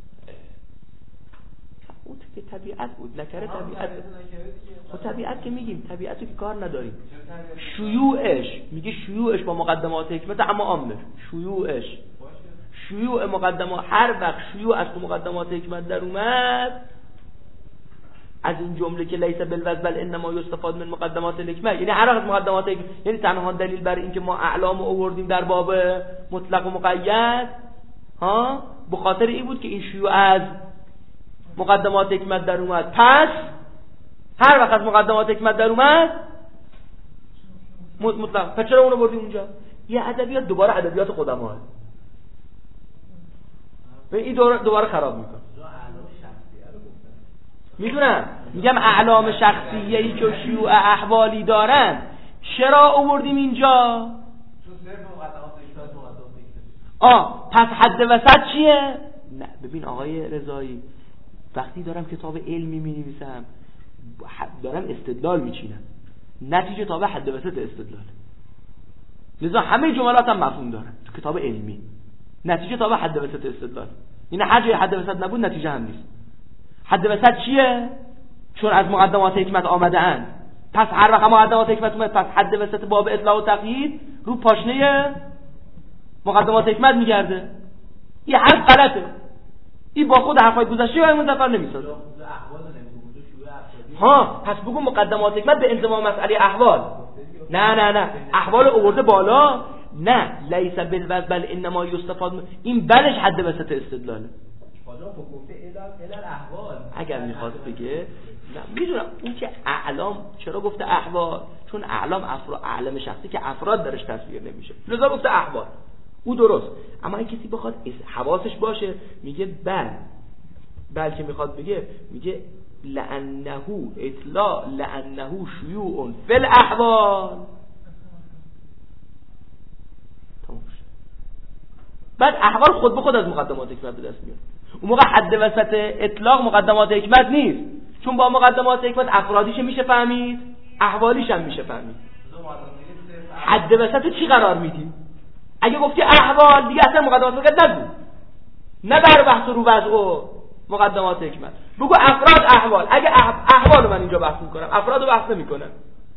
اون که طبیعت بود، نکره طبیعت. خب طبیعت که میگیم طبیعتو که کار نداریم. شیوعش میگه شیوعش با مقدمات حکمت اما عامه. شیوعش شیوع مقدمات، هر وقت شیوع از مقدمات حکمت در اومد از این جمله که لیس بالوزن بل انما یستفاد من مقدمات الحکمه، یعنی هر وقت مقدمات حکمت، یعنی تنها دلیل برای اینکه ما اعلام آوردیم در باب مطلق و مقید ها به خاطر این بود که این شیوع از مقدمات حکمت در اومد. پس هر وقت از مقدمات حکمت در اومد مطلق، پس چرا اونو بردیم اونجا؟ یه ادبیات دوباره ادبیات قدماه، این دوباره خراب میکنه. میدونم میگم اعلام شخصیه‌ای که شیوع احوالی دارن چرا آوردیم اینجا؟ آه پس حد وسط چیه؟ نه ببین آقای رضایی، وقتی دارم کتاب علمی می‌نویسم دارم استدلال میچینم، نتیجه تابع حد وسط استدلال، لذا همه جملاتم مفهوم دارن تو کتاب علمی، نتیجه تابع حد وسط استدلال. یعنی هر جای حد وسط نبود نتیجه هم نیست. حد وسط چیه؟ چون از مقدمات حکمت آمده اند، پس هر وقت مقدمات حکمت اومد پس حد وسط باب اطلاق و تقیید رو پاشنه مقدمات حکمت میگرده. این حرف غلطه، این با خود حرفای گذشته و امون سفر نمیسازه. ها پس بگو مقدمات حکمت به انضمام مسئله احوال. نه نه نه احوال آورده بالا، نه لیس بالوزن بل انما یستفاد، این بلش حد وسط استدلاله. اگر میخواست بگه میدونم اون که اعلام چرا گفته احوال، چون اعلام افراد اعلام شخصی که افراد درش تصویر نمیشه لذا گفته احوال، او درست. اما اگه کسی بخواد حواسش باشه میگه بل، بلکه میخواد بگه میگه لانه اطلاع لانه شیوع فی الاحوال. بعد احوال خود به خود از مقدمات حکمت به دست میاد. اون موقع حد وسط اطلاق مقدمات حکمت نیست، چون با مقدمات حکمت افرادیش میشه فهمید، احوالیش هم میشه فهمید. حد وسط چی قرار میدی؟ اگه گفتی احوال دیگه اصلا مقدمات حکمت نگو، نه بر بحث رو وضع و مقدمات حکمت، بگو افراد احوال. اگه احوال من اینجا بحث میکنم، افراد رو بحث نمیکنم.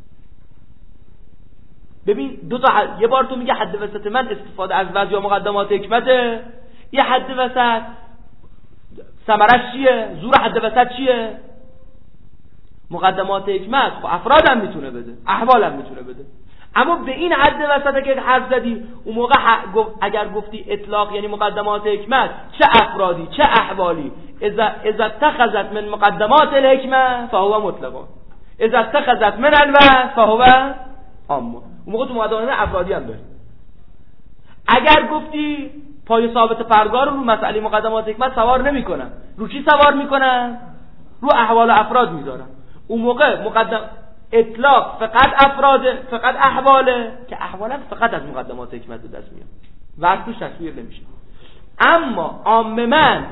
ببین دو تا حد... یه بار تو میگه حد وسط من استفاده از وضع یا مقدمات حکمته، یه حد وسط ثمرش چیه؟ زور حد وسط چیه؟ مقدمات حکمت. خب افراد هم میتونه بده، احوال هم میتونه بده. اما به این حد وسطه که حرف زدی، اون موقع ح... گفت... اگر گفتی اطلاق یعنی مقدمات حکمت، چه افرادی چه احوالی، اذا اذا اتخذت من مقدمات الحکمه فهو مطلق، اذا اتخذت من الوضع فهو عام. اون موقع تو مقدمات افرادی هم داری. اگر گفتی پای ثابت پرگار رو مسئله مقدمات حکمت سوار نمیکنن، رو چی سوار میکنن؟ رو احوال و افراد میذارن. اون موقع مقدم اطلاق فقط افراد فقط احواله که احوالا فقط از مقدمات حکمت به دست میاد، وقتش تصویر نمیشه. اما عام من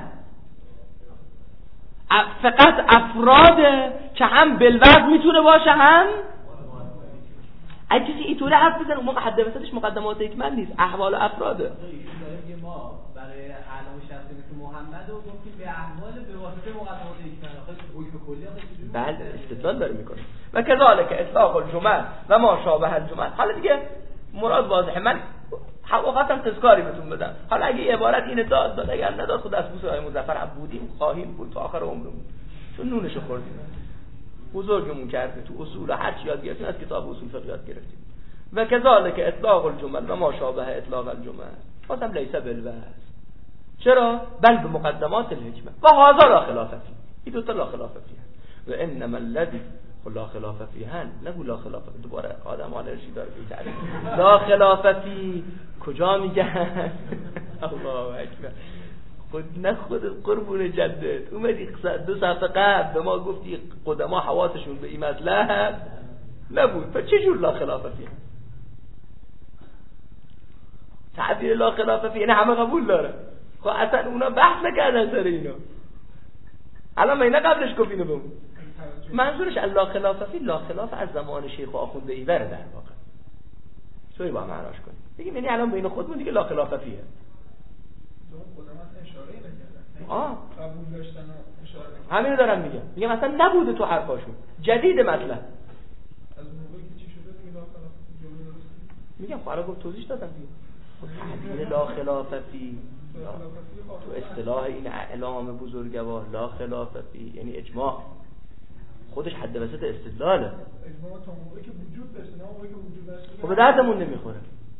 فقط افراده که هم بالوضع میتونه باشه، هم اگه کسی اینطوری حرف بزنه اون موقع حد وسطش مقدمات حکمت نیست، احوال و افراده. ما برای علم شخصی مثل محمد رو گفتیم به احوال به واسطه مقدمات حکمت، آخه حکم کلی آخه بله استدلال داره میکنه. و کذالک اطلاق الجمل و ما شابه الجمل. حالا دیگه مراد واضحه، من حقیقتاً تذکاری بهتون بدم. حالا اگه عبارت این داد داد اگر نداد خود از بوس آقای مظفر هم بودیم خواهیم بود تا آخر عمرمون، چون نونشو خوردیم، بزرگمون کرده تو اصول هر چی یاد گرفتیم از کتاب اصول فقه یاد گرفتیم. و کذالک اطلاق الجمل و ما شابه اطلاق الجمل بازم لیس بالوضع. چرا؟ بل به مقدمات الحکمه و هذا لا خلاف فیه. این دو تا لا خلاف فیه. و انما الذی لا خلاف فیه، نگو لا خلاف، دوباره آدم آلرژی داره به تعریف لا خلاف فی. کجا میگن؟ الله اکبر. خود نه خود قربون جدت اومدی دو صفحه قبل به ما گفتی قدما حواسشون به این مطلب نبود، پس چه جور لا خلاف فیه؟ تعبیر لا خلاف فیه یعنی همه قبول داره. خب اصلا اونا بحث نکردن سر اینا. الان ما اینا قبلش گفت اینو بمون. منظورش لا خلاف فیه لا خلاف از زمان شیخ و آخونده ایوره در واقع. سوری با معناش کنیم بگیم یعنی الان بین خودمون دیگه لا خلاف فیه. آه قبول داشتن و اشاره همین رو دارم میگم. میگم اصلا نبوده تو حرفاشون، جدید مطلب. از موقعی که چی شده دیگه لا خلاف فی جمله درست میگم خارا گفت توضیح دادم دیگه. تعبیر لا خلاف فی تو اصطلاح این اعلام بزرگوار لا خلاف فی یعنی اجماع، خودش حد وسط استدلاله. اجماع تا موقعی که وجود داشته نه موقعی که وجود داشته. خب به دردمون نمیخوره.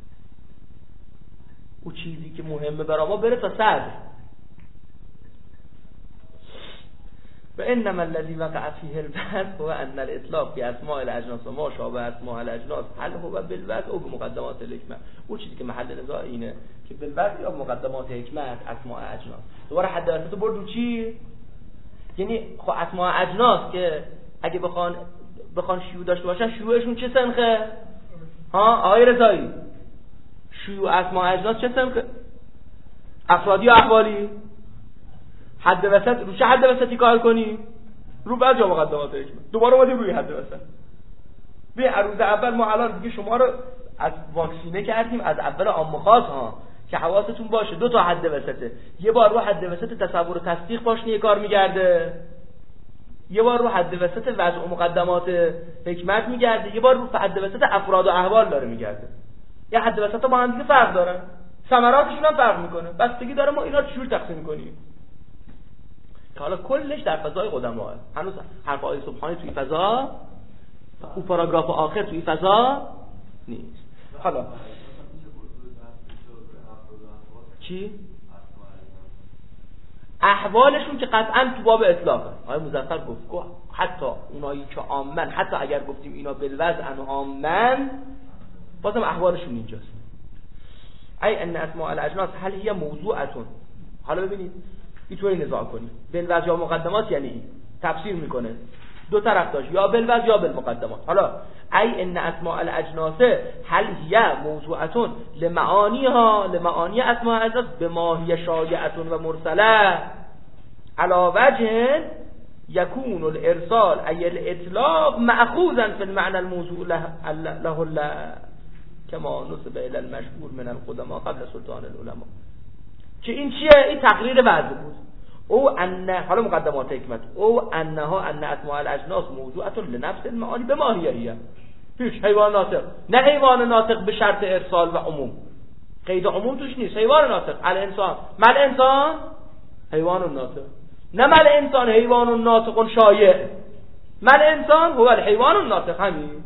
او چیزی که مهمه برای ما بره تا صدر. و انما الذي وقع فيه البحث هو ان الاطلاق في اسماء الاجناس و ما شابه اسماء الاجناس هل هو بالوضع او بمقدمات الحکمت. او چیزی که محل نزاع اینه که بالوضع یا مقدمات حکمت اسماء اجناس. دوباره حد وسط برد رو چی؟ یعنی خب اسماء اجناس که اگه بخوان بخوان شیوع داشته باشن شیوعشون چه سنخه؟ ها آقای رضایی شیوع اسماء اجناس چه سنخه؟ افرادی یا احوالی؟ حد وسط رو چه حد وسطی کار کنی؟ رو بعد جا مقدمات حکمت. دوباره اومدیم روی حد وسط. به عروض اول ما الان دیگه شما رو از واکسینه کردیم از اول عام خاص ها که حواستون باشه دو تا حد وسطه. یه بار رو حد وسط تصور و تصدیق پاشنه کار میگرده، یه بار رو حد وسط وضع و مقدمات حکمت میگرده، یه بار رو حد وسط افراد و احوال داره میگرده. یه حد وسط با هم دیگه فرق دارن، ثمراتشون هم فرق میکنه. بستگی داره ما اینا رو چجور تقسیم کنیم. حالا کلش در فضای قدماست. هنوز حرف آقای سبحانی توی فضا، او پاراگراف آخر توی فضا نیست. حالا چی؟ احوالشون که قطعا تو باب اطلاقه. آقای مظفر گفت گفت حتی اونایی که عامن، حتی اگر گفتیم اینا بالوضع و عامن، بازم احوالشون اینجاست. ای ان اسماء الاجناس هل هي موضوعتون. حالا ببینید اینطوری نزاع کنیم بالوضع و مقدمات یعنی این تفسیر میکنه دو طرف داشت، یا بالوضع یا بالمقدمات. حالا ای ان اسماء الاجناس هل هي موضوعه لمعانیها لمعانی اسماء الاجناس بما هي شایعه و مرسله على وجه يكون الارسال ای الاطلاق مأخوذا في المعنى الموضوع له له كما نسب الى المشهور من القدماء قبل سلطان العلماء. که این چیه؟ این تقریر وضع بود. او ان حالا مقدمات حکمت او انها ان اسماء الاجناس موضوعه لنفس المعانی به ماهیه، هیچ حیوان ناطق، نه حیوان ناطق به شرط ارسال و عموم، قید عموم توش نیست. حیوان ناطق الانسان، مل انسان حیوان ناطق، نه مل انسان حیوان ناطق شایع، مل انسان هو الحیوان الناطق. همین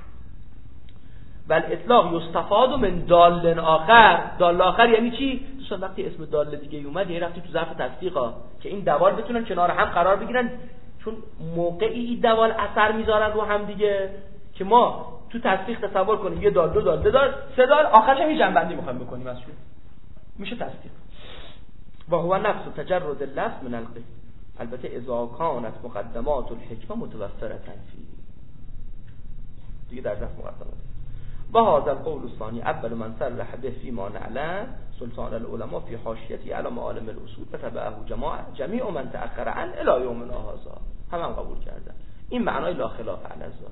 بل اطلاق یستفاد من دال آخر. دال آخر یعنی چی؟ دوستان وقتی اسم دال دیگه اومد یه رفتی تو ظرف تصدیقا که این دوال بتونن کنار هم قرار بگیرن، چون موقعی این دوال اثر میذارن رو هم دیگه که ما تو تصدیق تصور کنیم یه دال دو دال سه دال سه دال آخرش هم جنبندی میخوایم بکنیم ازش میشه تصدیق. و هو نفس تجرد اللفظ من القید، البته اذا كانت مقدمات الحکمه متوفره فيه دیگه در ظرف مقدمات. و هذا القول الثاني اول من صرح به فيما نعلم سلطان العلماء في حاشيته على معالم الاصول و تبعه جماع جميع من تأخر عن الى يومنا هذا. هم هم قبول کردن این معنای لا خلاف علی الظاهر.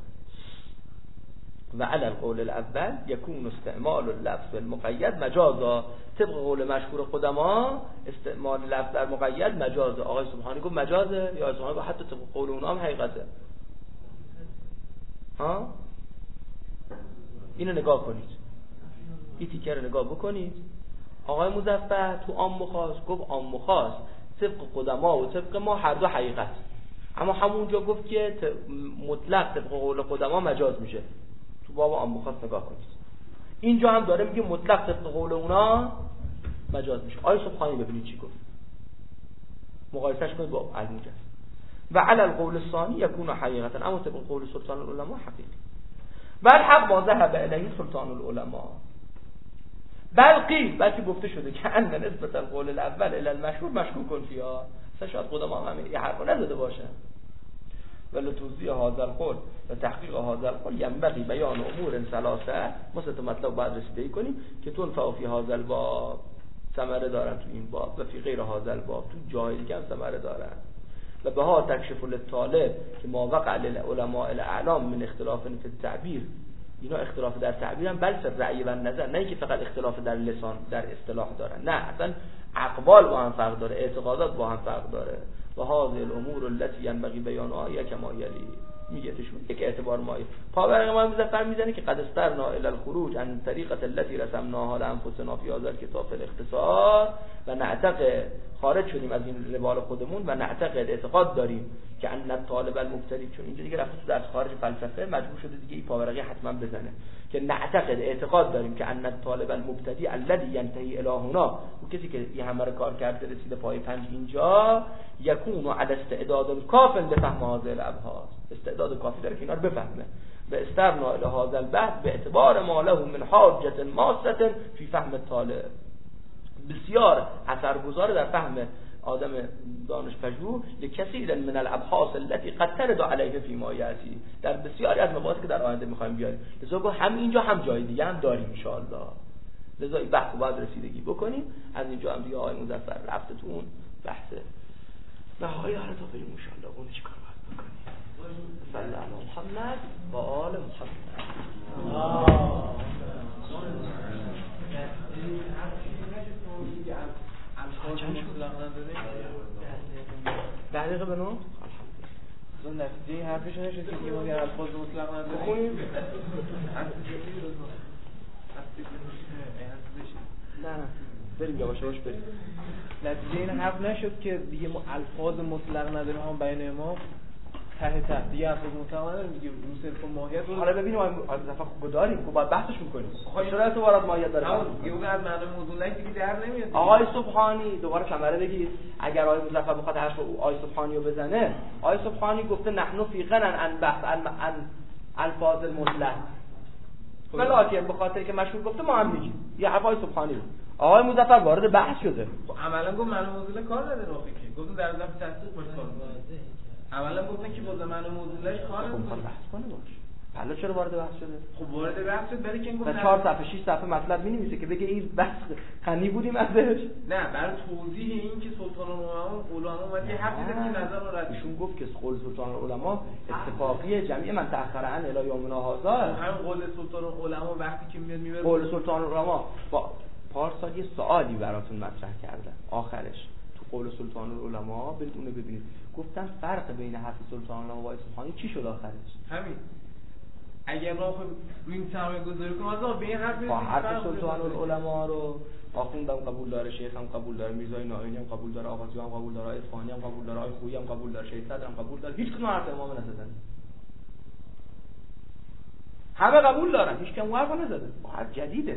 و على القول الاول يكون استعمال اللفظ بالمقيد مجازا، طبق قول مشهور قدما استعمال لفظ در مقید مجازه. آقای سبحانی گفت مجازه، یا سبحانی گفت حتی طبق قول اونها هم حقیقته. ها اینو نگاه کنید، این تیکه رو نگاه بکنید. آقای مظفر تو عام و خاص گفت عام و خاص طبق قدما و طبق ما هر دو حقیقت، اما همونجا گفت که مطلق طبق قول قدما مجاز میشه. تو باب عام و خاص نگاه کنید، اینجا هم داره میگه مطلق طبق قول اونا مجاز میشه. آقای سبحانی ببینید چی گفت، مقایسهش کنید با الموجز. و علی القول الثانی یکون حقیقتا، اما طبق قول سلطان العلماء حقیقی. بل حق ما ذهب الیه سلطان العلماء، بل قیل بلکه گفته شده که ان نسبت القول الاول الی المشهور مشکوک فیها، شاید خودم هم همین یه حرفو نزده باشه. ولی توضیح هذا القول و تحقیق هذا القول ينبغي بیان امور ثلاثه، مثلا تو مطلب بعد رسیدگی کنیم که تنفع فی هذا الباب، ثمره دارن تو این باب، و فی غیر هذا الباب، تو جای دیگه هم ثمره دارن. و به ها تکشف للطالب که ما وقع للعلماء الاعلام من اختلاف فی التعبیر، اینا اختلاف در تعبیر هم بل رأی و نظر، نه اینکه فقط اختلاف در لسان در اصطلاح دارن، نه اصلا اقوال با هم فرق داره، اعتقادات با هم فرق داره. و هذه الامور التي ينبغي بيانها كما يلي، میگه تشون یک اعتبار مایی پاورق ما مظفر میزنه که قد استرنا الى الخروج عن طریقه التي رسمناها لانفسنا في هذا الكتاب الاختصار، و نعتقد خارج شدیم از این روال خودمون و نعتقد اعتقاد داریم که ان الطالب المبتدی، چون اینجا دیگه رفت در خارج فلسفه مجبور شده دیگه این پاورقی حتما بزنه که نعتقد اعتقاد داریم که ان الطالب المبتدی الذي ينتهي الى هنا، و کسی که این همه رو کار کرده رسیده پای پنج اینجا، یکون على استعداد کافٍ لفهم هذه الابحاث، استعداد کافی داره که اینا رو بفهمه. به استرنا الى هذا البحث به اعتبار ما له من حاجه ماسه فی فهم الطالب، بسیار اثرگذار در فهم آدم دانش پژوه لکثیر من الابحاث التي قد ترد علیه فی ما یاتی، در بسیاری از مباحثی که در آینده میخوایم بیاریم. لذا گفت هم اینجا هم جای دیگه هم داریم ان شاء الله. لذا این بحث باید رسیدگی بکنیم. از اینجا هم دیگه آقای مظفر رفته تو اون بحث نهایی حالا تا بریم ان شاء الله اون چیکار باید بکنیم. صلی الله علی محمد و آل محمد. ده دقیقه به نو اصلا نتیجه حرفش نشد که دیگه ما اگر الفاظ مطلق نداریم بخونیم نه نه بریم یواش یواش بریم. نتیجه این حرف نشد که دیگه ما الفاظ مطلق نداریم، هم بیان امام ته ته دیگه الفاظ مطلق نداریم دیگه، رو صرف ماهیت رو. حالا ببینیم آقای مظفر خوب داریم که باید بحثش میکنیم. چرا تو وارد ماهیت داره؟ همون دیگه اون از معنی موضوع نه دیگه در نمیاد. آقای سبحانی دوباره کمره بگید اگر آقای مظفر بخواد حرف آقای سبحانی رو بزنه، آقای سبحانی گفته نحنو فی غنى عن بحث عن الفاظ المطلق، ولکن به خاطر که مشهور گفته ما هم میگیم یه حرف آقای سبحانی رو. آقای مظفر وارد بحث شده، عملا گفت معنی موضوع کار نداره، فکر گفت در ضمن تصدیق باشه کار. اولا گفتن که با زمان موزولش کار خب میخواد بحث کنه باش. حالا چرا وارد بحث شده؟ خب وارد بحث شد برای که این تا چهار صفحه شش صفحه مطلب می‌نویسه که بگه این بحث غنی بودیم ازش. نه برای توضیح این که سلطان العلماء علما اومد یه حرفی زد که نظر رو رد ایشون گفت که قول سلطان العلماء اتفاقی جمعی من تأخر عن الی یومنا هذا. همین قول سلطان العلماء وقتی که میاد میبره قول سلطان العلماء با پارسال یه سوالی براتون مطرح کردن آخرش تو قول سلطان العلماء برید اونو ببینید. گفتن فرق بین حرف سلطان العلماء و اصفهانی چی شد آخرش؟ همین اگر ما خب روی این سرمایه گذاری کنیم از به این حرف با حرف سلطان العلماء رو آخوندم قبول داره، شیخ هم قبول داره، میرزای نائینی هم قبول داره، آقازی هم قبول داره، اصفهانی هم قبول داره، آقای خویی هم قبول داره، شیخ صدر هم قبول داره. هیچ کدوم حرف امام نزدن. همه قبول دارن، هیچ کم حرف نزده. حرف جدیده.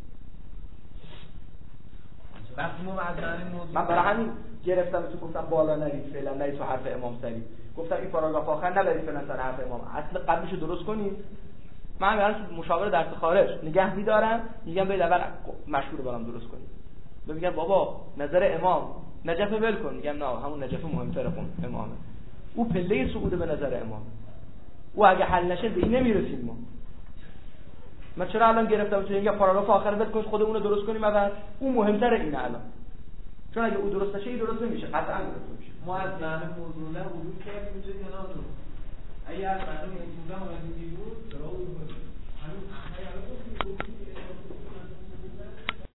وقتی ما از این موضوع من برای همین گرفتم تو گفتم بالا نرید فعلا نرید تو حرف امام سری. گفتم این پاراگراف آخر نبرید فعلا سر حرف امام. اصل قبلشو درست کنید. من همین الان مشاور درس خارج نگه می‌دارم، میگم برید اول مشهور برام درست کنید. میگن بابا نظر امام نجف ول کن، میگم نه همون نجف مهمتره کن امامه. او پله صعود به نظر امام. او اگه حل نشه به این نمیرسیم ما. من چرا الان گرفتم تو میگم پاراگراف آخر ول کن خودمون رو درست کنیم اول. اون مهمتره اینه الان. چون اگه او درست نشه این درست نمیشه، قطعا درست نمیشه. ما از معنی موضوع نه ورود کردیم اینجا یا نه؟ اگه از معنی موضوع اومدیم بیرون درو همین